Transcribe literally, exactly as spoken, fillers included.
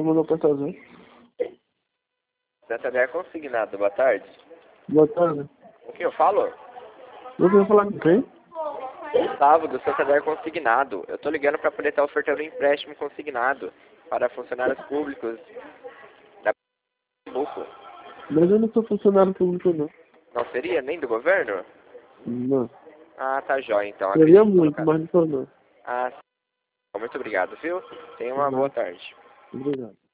mandar o cartãozinho. Santander Consignado, boa tarde. Boa tarde. O que eu falo? Eu queria falar com quem? Gustavo, do Santander Consignado. Eu tô ligando para poder estar ofertando um empréstimo consignado para funcionários públicos da Pernambuco. Mas eu não sou funcionário público, não. Não seria nem do governo? Não. Ah, tá jóia, então. Seria Acredito muito, colocar... mas não sou, não. Ah, sim. Muito obrigado, viu? Tenha uma Não. boa tarde. Obrigado.